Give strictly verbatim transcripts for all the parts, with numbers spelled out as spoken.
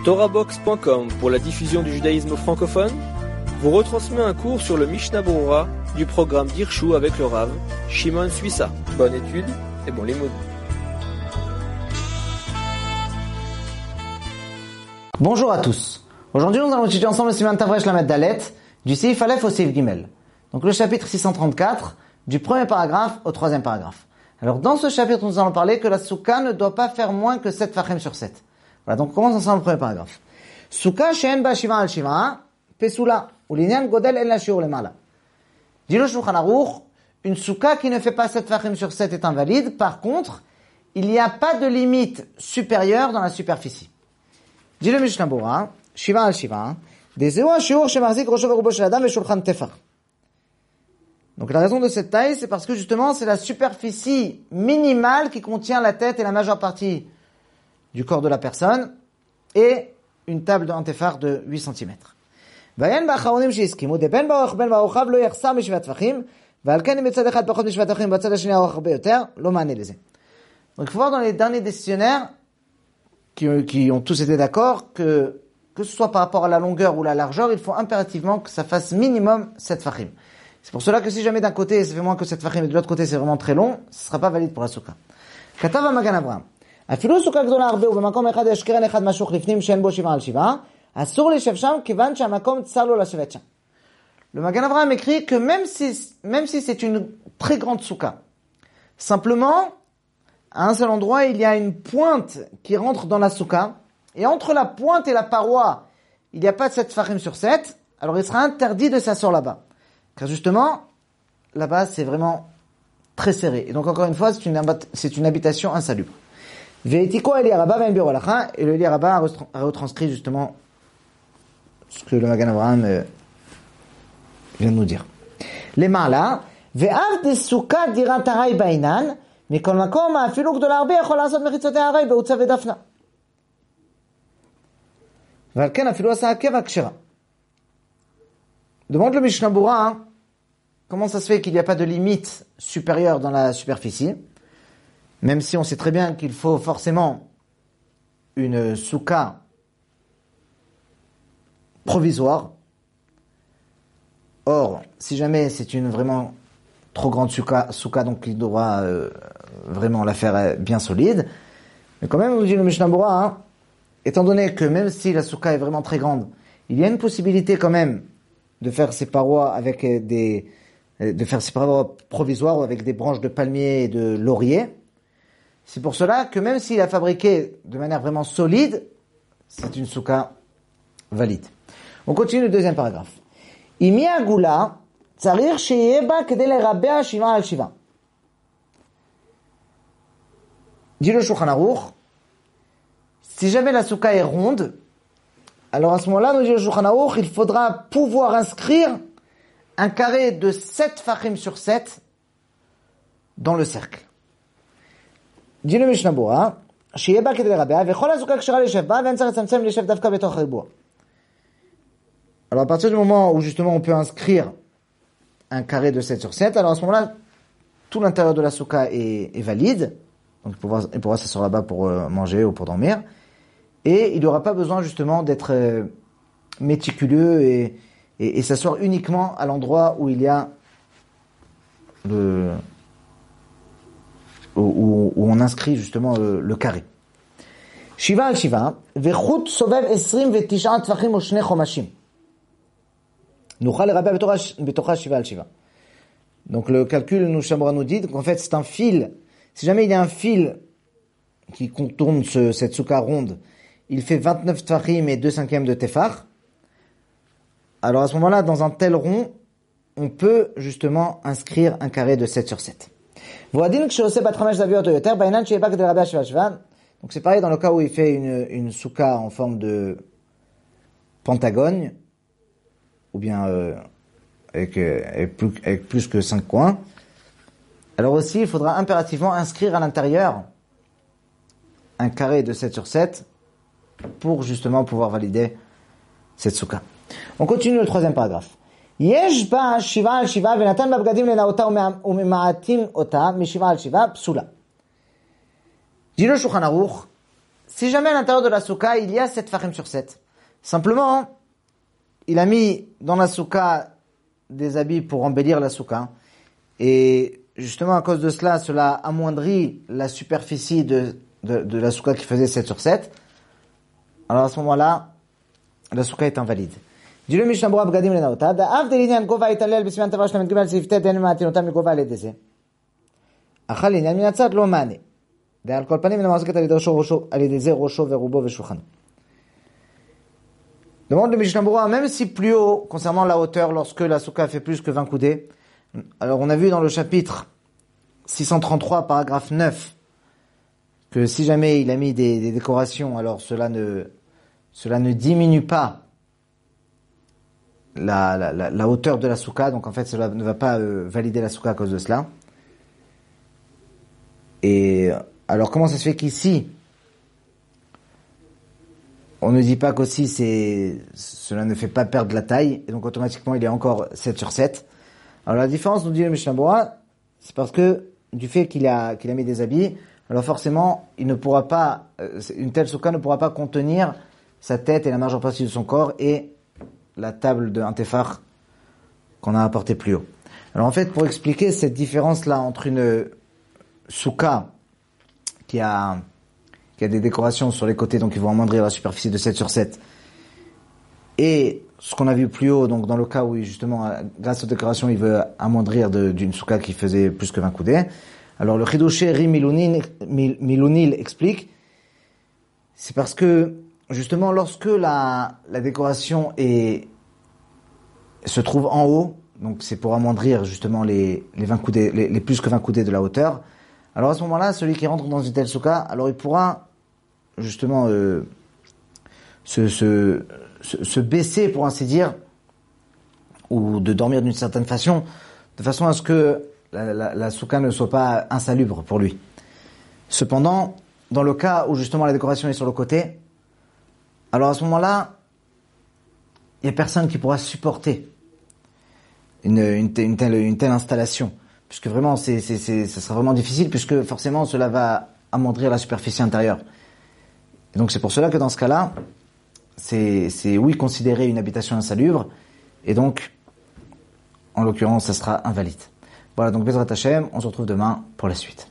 Torahbox point com pour la diffusion du judaïsme francophone vous retransmet un cours sur le Mishnah Berurah du programme d'Hirshu avec le Rav Shimon Suissa. Bonne étude et bon limoud. Bonjour à tous. Aujourd'hui, nous allons étudier ensemble le Siman Tavresh Lamed Dalet du Seif Aleph au Seif Gimel. Donc le chapitre six cent trente-quatre du premier paragraphe au troisième paragraphe. Alors dans ce chapitre, nous allons parler que la souka ne doit pas faire moins que sept fachim sur sept. Voilà, donc on commence ensemble le premier paragraphe. Souka she'en ba shiva al shiva pesula ou l'inyan godel en la shiur lemala. Dit le Shulchan Aruch, une souka qui ne fait pas sept fachim sur sept est invalide. Par contre, il n'y a pas de limite supérieure dans la superficie. Dit le Mishnah Berurah, shiva al shiva, dezeu ha-shiur she'machzik rosho verubo shel adam ve'shulchan tefach. Donc la raison de cette taille, c'est parce que justement, c'est la superficie minimale qui contient la tête et la majeure partie du corps de la personne, et une table d'un tefar de huit centimètres. Donc il faut voir dans les derniers décisionnaires, qui, qui ont tous été d'accord, que, que ce soit par rapport à la longueur ou la largeur, il faut impérativement que ça fasse minimum sept fachim. C'est pour cela que si jamais d'un côté ça fait moins que sept fachim et de l'autre côté c'est vraiment très long, ce ne sera pas valide pour la souka. Katav Magan Avraham. אפילו סוכה גדולה הרבה ובמקום אחד יש קרן אחד משוך לפנים שאין בו שבעה על שבעה, אסור לשב שם כיוון שהמקום צר לו לשבת שם. Le Magan Avraham écrit que même si, même si c'est une très grande souka, simplement, à un seul endroit, il y a une pointe qui rentre dans la souka, et entre la pointe et la paroi, il n'y a pas de sept fachim sur sept, alors il sera interdit de s'asseoir là-bas. Car justement, là-bas, c'est vraiment très serré. Et donc, encore une fois, c'est une, c'est une habitation insalubre. Ve'etiko Eli Rabba ve'en biro halacha, et le Eli Rabba a retranscrit justement ce que le Magan Avraham euh, vient de nous dire. Les ma'ala, ve'av de souka dirat haray bainan, mikol makom ha'afilu gdola harbe yachol la'asot mechitzotei haray be'utza ve'dafna. Ve'al ken afilu asa hakeva kshera. Demande le Mishnah Berurah, hein, comment ça se fait qu'il n'y a pas de limite supérieure dans la superficie, même si on sait très bien qu'il faut forcément une souka provisoire. Or, si jamais c'est une vraiment trop grande souka, souka donc il devra euh, vraiment la faire euh, bien solide. Mais quand même, nous dit le Mishnah Berurah, hein, étant donné que même si la souka est vraiment très grande, il y a une possibilité quand même de faire ses parois avec des, de faire ses parois provisoires avec des branches de palmier et de laurier. C'est pour cela que même s'il a fabriqué de manière vraiment solide, c'est une souka valide. On continue le deuxième paragraphe. Imi agula tzarir sheyeh ba kedei lerabea shiva al shiva. Dit le Shulchan Aruch, si jamais la souka est ronde, alors à ce moment-là, nous dit le Shulchan Aruch, il faudra pouvoir inscrire un carré de sept fachim sur sept dans le cercle. dit le Mishnah Berurah, שיהיה בה כדי לרבע, וכל הסוכה כשרה לשב בה, ואין צריך לצמצם לשב דווקא בתוך הריבוע. Alors à partir du moment où justement on peut inscrire un carré de sept sur sept, alors à ce moment-là, tout l'intérieur de la souka est, est valide, donc il pourra, il pourra s'asseoir là-bas pour euh, manger ou pour dormir, et il n'aura pas besoin justement d'être euh, méticuleux et, et, et s'asseoir uniquement à l'endroit où il y a le... Où, où on inscrit justement le, le carré. Shiva al Shiva, vechut sovev esrim vetisha tfachim o shne chomashim. Nuchal rabba betocha Shiva al Shiva. Donc le calcul, nous Shambra nous dit qu'en fait c'est un fil. Si jamais il y a un fil qui contourne ce, cette souka ronde, il fait vingt-neuf tfachim et deux cinquièmes de tefar. Alors à ce moment-là, dans un tel rond, on peut justement inscrire un carré de sept sur sept. Donc c'est pareil dans le cas où il fait une, une souka en forme de pentagone, ou bien euh, avec, avec, plus, avec plus que cinq coins. Alors aussi, il faudra impérativement inscrire à l'intérieur un carré de sept sur sept pour justement pouvoir valider cette souka. On continue le troisième paragraphe. יש בה שבעה על שבעה ונתן בה בגדים לנאותה וממעטים אותה משבעה על שבעה פסולה. Dit le Shulchan Aruch, si jamais à l'intérieur de la souka, il y a sept fachim sur sept, simplement, il a mis dans la souka des habits pour embellir la souka, et justement à cause de cela, cela amoindrit la superficie de, de, de la souka qui faisait sept sur sept, alors à ce moment-là, la souka est invalide. dit le Mishnah Berurah Bgadim Lenaota, da'av delinyan gova italel b'siman tava shlemet gimel siftet den matinotam gova ledeze. Achal linyan minatzat lo mane. Da'al kol panim minamasket al rosho rosho al ledeze rosho verubo veshulchan. Demande le Mishnah Berurah, même si plus haut concernant la hauteur lorsque la souka fait plus que vingt coudées. Alors on a vu dans le chapitre six cent trente-trois paragraphe neuf que si jamais il a mis des, des décorations, alors cela ne cela ne diminue pas La, la, la, la hauteur de la souka, donc en fait cela ne va pas euh, valider la souka à cause de cela. Et alors comment ça se fait qu'ici on ne dit pas qu'aussi c'est cela ne fait pas perdre la taille, et donc automatiquement il est encore sept sur sept. Alors la différence, nous dit le Mishnah Berurah, c'est parce que du fait qu'il a qu'il a mis des habits, alors forcément il ne pourra pas euh, une telle souka ne pourra pas contenir sa tête et la majeure partie de son corps et la table de Antefar qu'on a apporté plus haut. Alors en fait, pour expliquer cette différence-là entre une souka qui a, qui a des décorations sur les côtés, donc ils vont amoindrir la superficie de sept sur sept, et ce qu'on a vu plus haut, donc dans le cas où justement, grâce aux décorations, il veut amoindrir de, d'une souka qui faisait plus que vingt coudées. Alors le Chidushé Ri Milunil, Milunil explique, c'est parce que justement, lorsque la, la décoration est, se trouve en haut, donc c'est pour amoindrir justement les, les vingt coudées, les, les plus que vingt coudées de la hauteur, alors à ce moment-là, celui qui rentre dans une telle souka, alors il pourra justement euh, se, se, se, se baisser, pour ainsi dire, ou de dormir d'une certaine façon, de façon à ce que la, la, la souka ne soit pas insalubre pour lui. Cependant, dans le cas où justement la décoration est sur le côté, alors à ce moment-là, il n'y a personne qui pourra supporter une, une, une, telle, une telle installation, puisque vraiment, c'est, c'est, c'est, ça sera vraiment difficile, puisque forcément, cela va amoindrir la superficie intérieure. Et donc c'est pour cela que dans ce cas-là, c'est, c'est oui considéré une habitation insalubre, et donc, en l'occurrence, ça sera invalide. Voilà, donc Bezrat Hashem, on se retrouve demain pour la suite.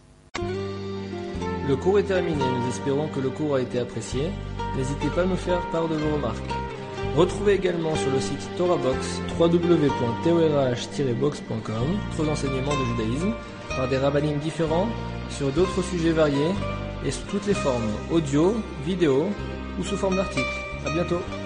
Le cours est terminé, nous espérons que le cours a été apprécié. N'hésitez pas à nous faire part de vos remarques. Retrouvez également sur le site TorahBox w w w point torah tiret box point com d'autres enseignements de judaïsme par des rabbinim différents sur d'autres sujets variés et sous toutes les formes audio, vidéo ou sous forme d'articles. À bientôt.